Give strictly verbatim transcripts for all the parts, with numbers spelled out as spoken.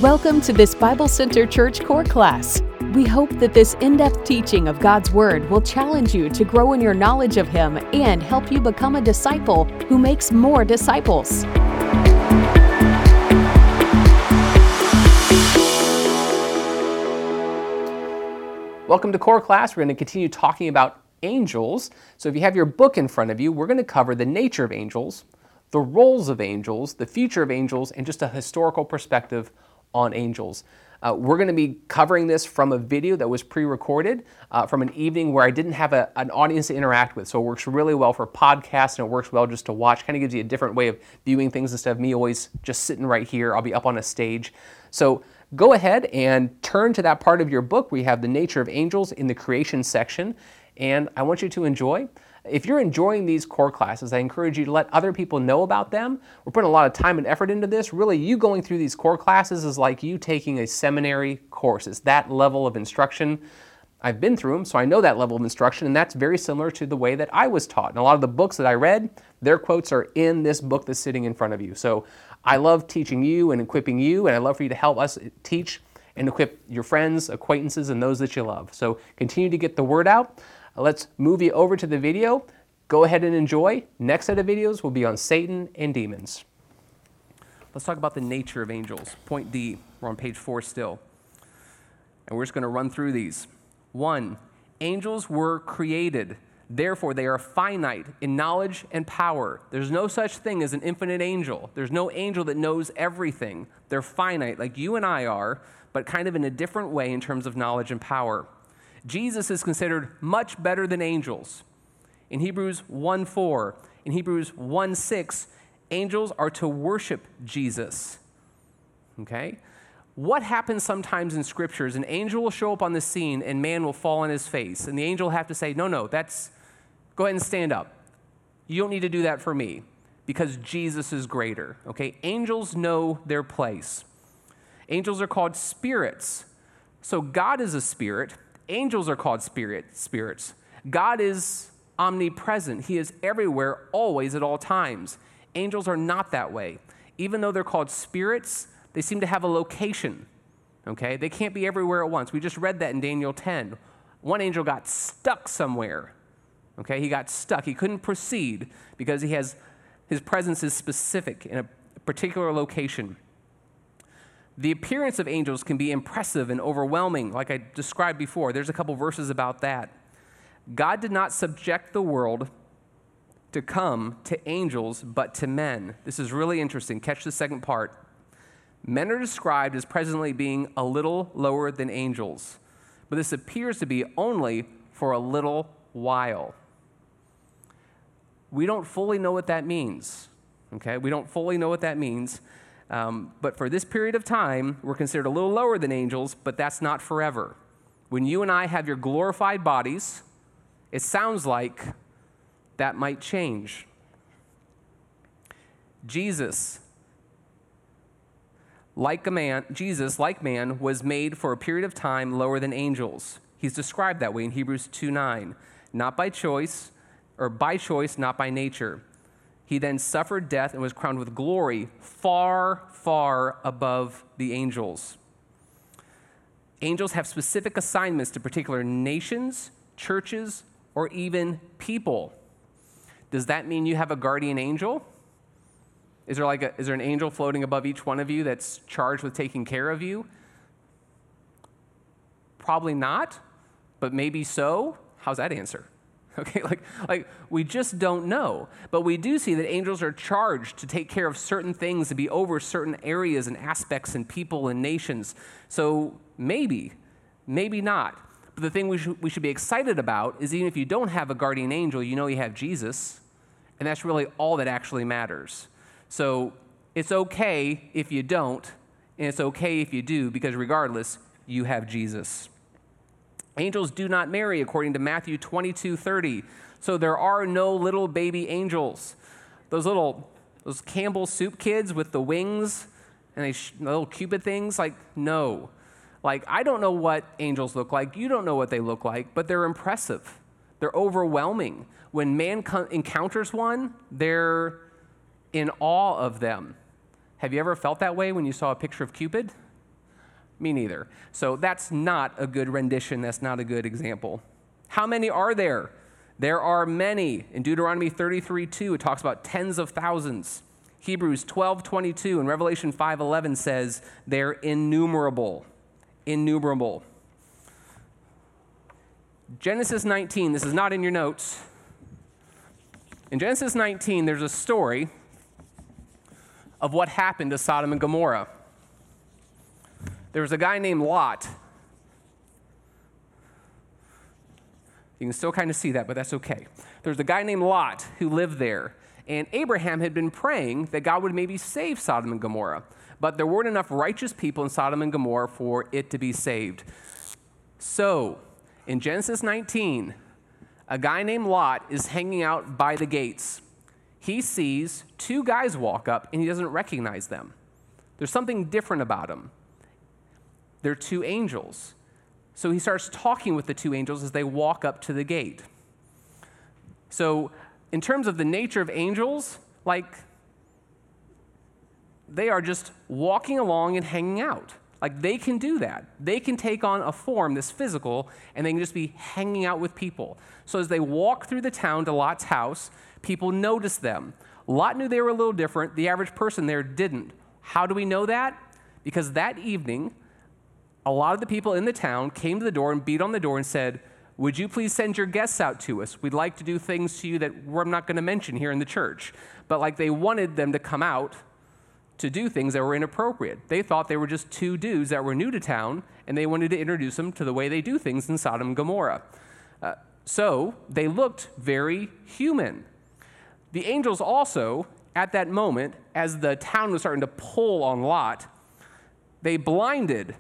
Welcome to this Bible Center Church core class. We hope that this in-depth teaching of God's Word will challenge you to grow in your knowledge of Him and help you become a disciple who makes more disciples. Welcome to core class. We're going to continue talking about angels. So if you have your book in front of you, we're going to cover the nature of angels, the roles of angels, the future of angels, and just a historical perspective on angels. Uh, we're going to be covering this from a video that was pre-recorded uh, from an evening where I didn't have a, an audience to interact with. So it works really well for podcasts and it works well just to watch. Kind of gives you a different way of viewing things instead of me always just sitting right here. I'll be up on a stage. So go ahead and turn to that part of your book where you have the nature of angels in the creation section. And I want you to enjoy. If you're enjoying these core classes, I encourage you to let other people know about them. We're putting a lot of time and effort into this. Really, you going through these core classes is like you taking a seminary course. It's that level of instruction. I've been through them, so I know that level of instruction, and that's very similar to the way that I was taught. And a lot of the books that I read, their quotes are in this book that's sitting in front of you. So I love teaching you and equipping you, and I love for you to help us teach and equip your friends, acquaintances, and those that you love. So continue to get the word out. Let's move you over to the video. Go ahead and enjoy. Next set of videos will be on Satan and demons. Let's talk about the nature of angels. Point D. We're on page four still. And we're just going to run through these. One, angels were created. Therefore, they are finite in knowledge and power. There's no such thing as an infinite angel. There's no angel that knows everything. They're finite, like you and I are, but kind of in a different way in terms of knowledge and power. Jesus is considered much better than angels. In Hebrews one four, in Hebrews one six, angels are to worship Jesus. Okay? What happens sometimes in scriptures, an angel will show up on the scene and man will fall on his face. And the angel will have to say, no, no, that's, go ahead and stand up. You don't need to do that for me because Jesus is greater. Okay? Angels know their place. Angels are called spirits. So God is a spirit. Angels are called spirit spirits. God is omnipresent. He is everywhere, always, at all times. Angels are not that way. Even though they're called spirits, they seem to have a location. Okay? They can't be everywhere at once. We just read that in Daniel ten. One angel got stuck somewhere. Okay? He got stuck. He couldn't proceed because he has his presence is specific in a particular location. The appearance of angels can be impressive and overwhelming, like I described before. There's a couple verses about that. God did not subject the world to come to angels, but to men. This is really interesting. Catch the second part. Men are described as presently being a little lower than angels, but this appears to be only for a little while. We don't fully know what that means. Okay? We don't fully know what that means. Um, but for this period of time, we're considered a little lower than angels, but that's not forever. When you and I have your glorified bodies, it sounds like that might change. Jesus, like a man, Jesus, like man, was made for a period of time lower than angels. He's described that way in Hebrews two nine. Not by choice, or by choice, not by nature. He then suffered death and was crowned with glory far, far above the angels. Angels have specific assignments to particular nations, churches, or even people. Does that mean you have a guardian angel? Is there like a, is there an angel floating above each one of you that's charged with taking care of you? Probably not, but maybe so. How's that answer? Okay, like, like we just don't know. But we do see that angels are charged to take care of certain things, to be over certain areas and aspects and people and nations. So maybe, maybe not. But the thing we should, we should be excited about is even if you don't have a guardian angel, you know you have Jesus, and that's really all that actually matters. So it's okay if you don't, and it's okay if you do, because regardless, you have Jesus. Angels do not marry, according to Matthew twenty-two thirty. So there are no little baby angels. Those little, those Campbell soup kids with the wings and they sh- little Cupid things, like, no. Like, I don't know what angels look like. You don't know what they look like, but they're impressive. They're overwhelming. When man co- encounters one, they're in awe of them. Have you ever felt that way when you saw a picture of Cupid? Me neither. So that's not a good rendition. That's not a good example. How many are there? There are many. In Deuteronomy thirty-three two, it talks about tens of thousands. Hebrews twelve twenty-two and Revelation five eleven says they're innumerable. Innumerable. Genesis nineteen, this is not in your notes. In Genesis nineteen, there's a story of what happened to Sodom and Gomorrah. There was a guy named Lot. You can still kind of see that, but that's okay. There's a guy named Lot who lived there. And Abraham had been praying that God would maybe save Sodom and Gomorrah. But there weren't enough righteous people in Sodom and Gomorrah for it to be saved. So, in Genesis nineteen, a guy named Lot is hanging out by the gates. He sees two guys walk up, and he doesn't recognize them. There's something different about them. They're two angels. So he starts talking with the two angels as they walk up to the gate. So, in terms of the nature of angels, like, they are just walking along and hanging out. Like, they can do that. They can take on a form that's physical, and they can just be hanging out with people. So as they walk through the town to Lot's house, people notice them. Lot knew they were a little different. The average person there didn't. How do we know that? Because that evening, a lot of the people in the town came to the door and beat on the door and said, "Would you please send your guests out to us? We'd like to do things to you that we're not going to mention here in the church." But like they wanted them to come out to do things that were inappropriate. They thought they were just two dudes that were new to town, and they wanted to introduce them to the way they do things in Sodom and Gomorrah. Uh, so they looked very human. The angels also, at that moment, as the town was starting to pull on Lot, they blinded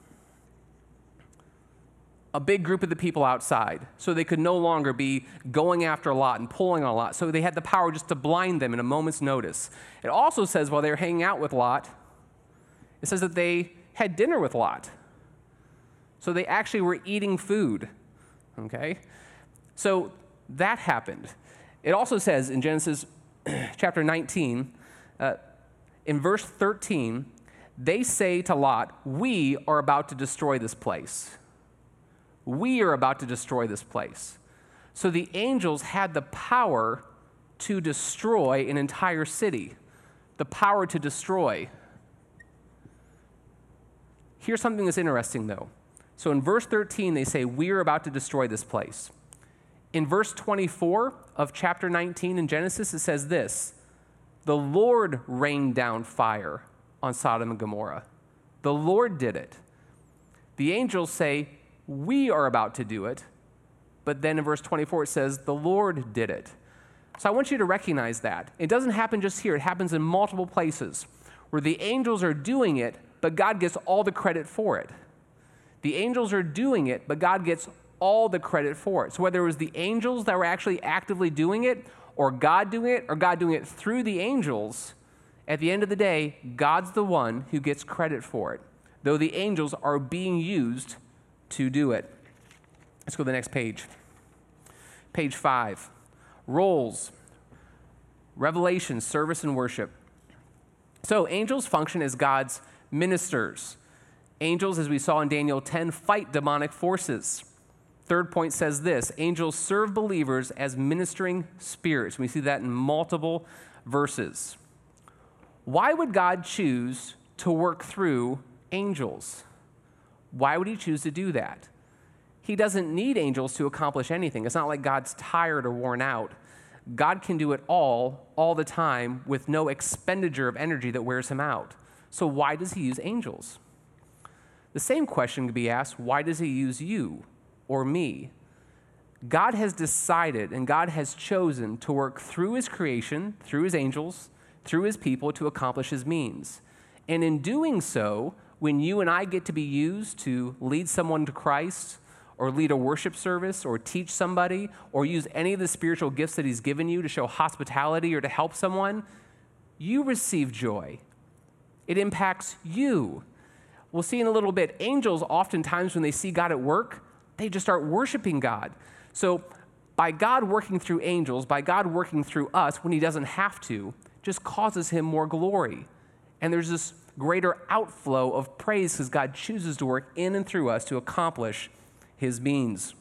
a big group of the people outside, so they could no longer be going after Lot and pulling on Lot. So they had the power just to blind them in a moment's notice. It also says while they were hanging out with Lot, it says that they had dinner with Lot. So they actually were eating food, okay? So that happened. It also says in Genesis chapter nineteen, uh, in verse thirteen, they say to Lot, "We are about to destroy this place." We are about to destroy this place. So the angels had the power to destroy an entire city, the power to destroy. Here's something that's interesting, though. So in verse thirteen, they say, "We are about to destroy this place." In verse twenty-four of chapter nineteen in Genesis, it says this, "The Lord rained down fire on Sodom and Gomorrah." The Lord did it. The angels say, "We are about to do it." But then in verse twenty-four, it says, "The Lord did it." So I want you to recognize that. It doesn't happen just here. It happens in multiple places where the angels are doing it, but God gets all the credit for it. The angels are doing it, but God gets all the credit for it. So whether it was the angels that were actually actively doing it, or God doing it, or God doing it through the angels, at the end of the day, God's the one who gets credit for it, though the angels are being used to do it. Let's go to the next page. Page five. Roles. Revelation, service, and worship. So angels function as God's ministers. Angels, as we saw in Daniel ten, fight demonic forces. Third point says this: angels serve believers as ministering spirits. We see that in multiple verses. Why would God choose to work through angels? Why would he choose to do that? He doesn't need angels to accomplish anything. It's not like God's tired or worn out. God can do it all, all the time, with no expenditure of energy that wears him out. So why does he use angels? The same question could be asked, why does he use you or me? God has decided and God has chosen to work through his creation, through his angels, through his people to accomplish his means. And in doing so, when you and I get to be used to lead someone to Christ, or lead a worship service, or teach somebody, or use any of the spiritual gifts that he's given you to show hospitality or to help someone, you receive joy. It impacts you. We'll see in a little bit, angels oftentimes when they see God at work, they just start worshiping God. So by God working through angels, by God working through us when he doesn't have to, just causes him more glory. And there's this greater outflow of praise because God chooses to work in and through us to accomplish his means.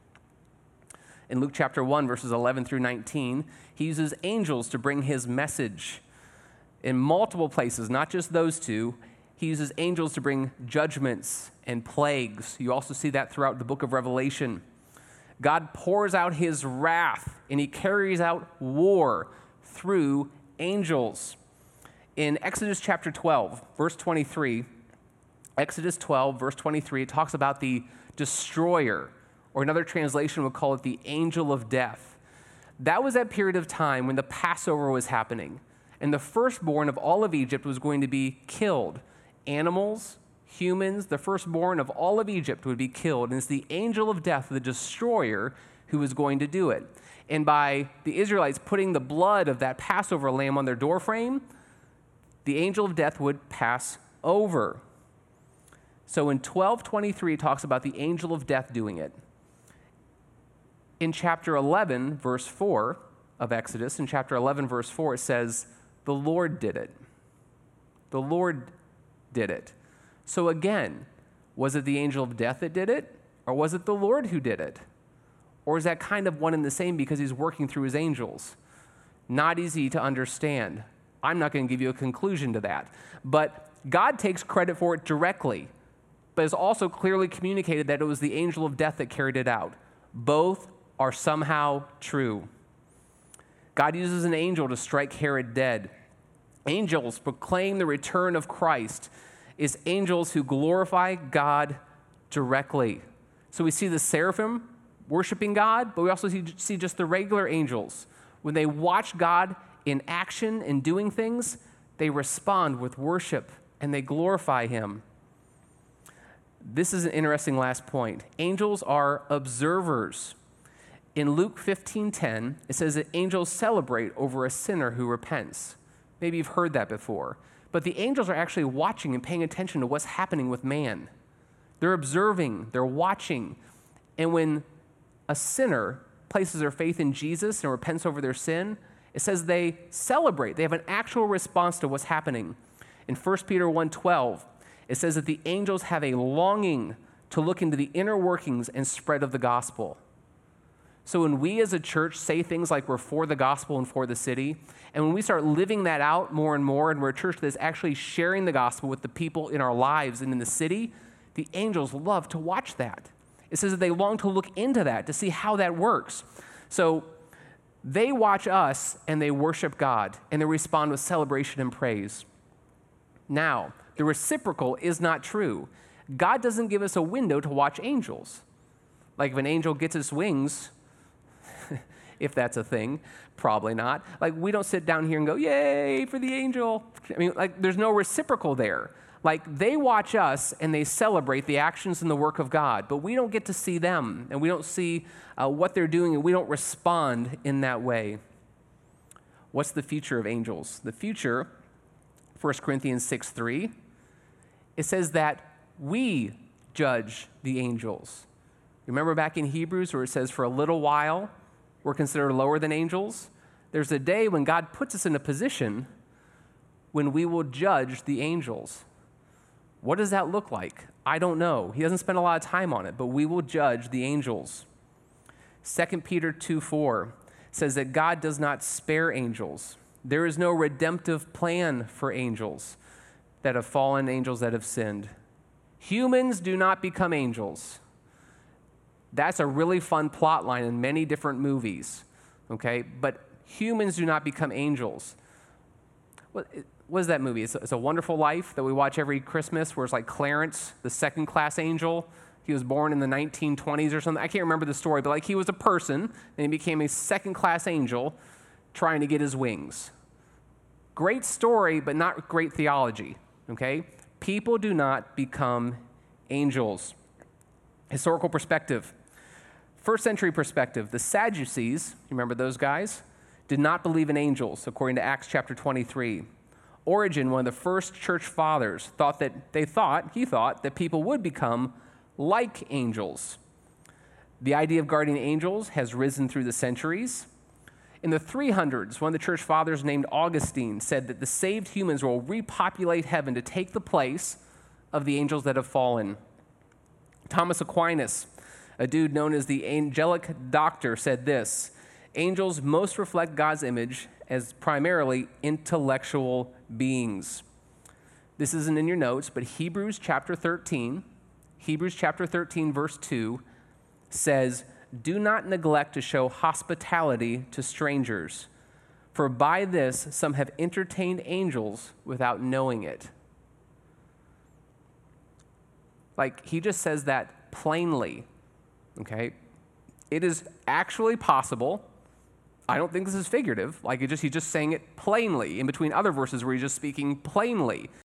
In Luke chapter one, verses eleven through nineteen, he uses angels to bring his message. In multiple places, not just those two, he uses angels to bring judgments and plagues. You also see that throughout the book of Revelation. God pours out his wrath, and he carries out war through angels. In Exodus chapter twelve, verse twenty-three, Exodus twelve, verse twenty-three, it talks about the destroyer, or another translation would call it the angel of death. That was that period of time when the Passover was happening, and the firstborn of all of Egypt was going to be killed. Animals, humans, the firstborn of all of Egypt would be killed, and it's the angel of death, the destroyer, who was going to do it. And by the Israelites putting the blood of that Passover lamb on their doorframe, the angel of death would pass over. So in twelve twenty-three, it talks about the angel of death doing it. In chapter eleven, verse four of Exodus, in chapter eleven, verse four, it says, the Lord did it. The Lord did it. So again, was it the angel of death that did it? Or was it the Lord who did it? Or is that kind of one and the same because he's working through his angels? Not easy to understand. I'm not going to give you a conclusion to that. But God takes credit for it directly, but has also clearly communicated that it was the angel of death that carried it out. Both are somehow true. God uses an angel to strike Herod dead. Angels proclaim the return of Christ. Is angels who glorify God directly. So we see the seraphim worshiping God, but we also see, see just the regular angels. When they watch God in action and doing things, they respond with worship and they glorify him. This is an interesting last point. Angels are observers. In Luke fifteen ten, it says that angels celebrate over a sinner who repents. Maybe you've heard that before. But the angels are actually watching and paying attention to what's happening with man. They're observing, they're watching. And when a sinner places their faith in Jesus and repents over their sin, it says they celebrate. They have an actual response to what's happening. In First Peter one twelve, it says that the angels have a longing to look into the inner workings and spread of the gospel. So when we as a church say things like we're for the gospel and for the city, and when we start living that out more and more, and we're a church that's actually sharing the gospel with the people in our lives and in the city, the angels love to watch that. It says that they long to look into that, to see how that works. So they watch us and they worship God, and they respond with celebration and praise. Now, the reciprocal is not true. God doesn't give us a window to watch angels. Like if an angel gets its wings, if that's a thing, probably not. Like we don't sit down here and go, yay for the angel. I mean, like there's no reciprocal there. Like they watch us and they celebrate the actions and the work of God, but we don't get to see them and we don't see uh, what they're doing and we don't respond in that way. What's the future of angels? The future, First Corinthians six three, it says that we judge the angels. Remember back in Hebrews where it says for a little while we're considered lower than angels? There's a day when God puts us in a position when we will judge the angels. What does that look like? I don't know. He doesn't spend a lot of time on it, but we will judge the angels. Second Peter two four says that God does not spare angels. There is no redemptive plan for angels that have fallen, angels that have sinned. Humans do not become angels. That's a really fun plot line in many different movies, okay? But humans do not become angels. What, what is that movie? It's a, it's a Wonderful Life that we watch every Christmas where it's like Clarence, the second-class angel. He was born in the nineteen twenties or something. I can't remember the story, but like he was a person, and he became a second-class angel trying to get his wings. Great story, but not great theology, okay? People do not become angels. Historical perspective. First century perspective, the Sadducees, you remember those guys, did not believe in angels, according to Acts chapter twenty-three. Origen, one of the first church fathers, thought that they thought, he thought, that people would become like angels. The idea of guardian angels has risen through the centuries. In the three hundreds, one of the church fathers named Augustine said that the saved humans will repopulate heaven to take the place of the angels that have fallen. Thomas Aquinas, a dude known as the angelic doctor, said this: angels most reflect God's image as primarily intellectual beings. This isn't in your notes, but Hebrews chapter thirteen, Hebrews chapter thirteen, verse two says, "Do not neglect to show hospitality to strangers, for by this some have entertained angels without knowing it." Like, he just says that plainly, okay? It is actually possible. I don't think this is figurative. Like, it just he's just saying it plainly in between other verses where he's just speaking plainly.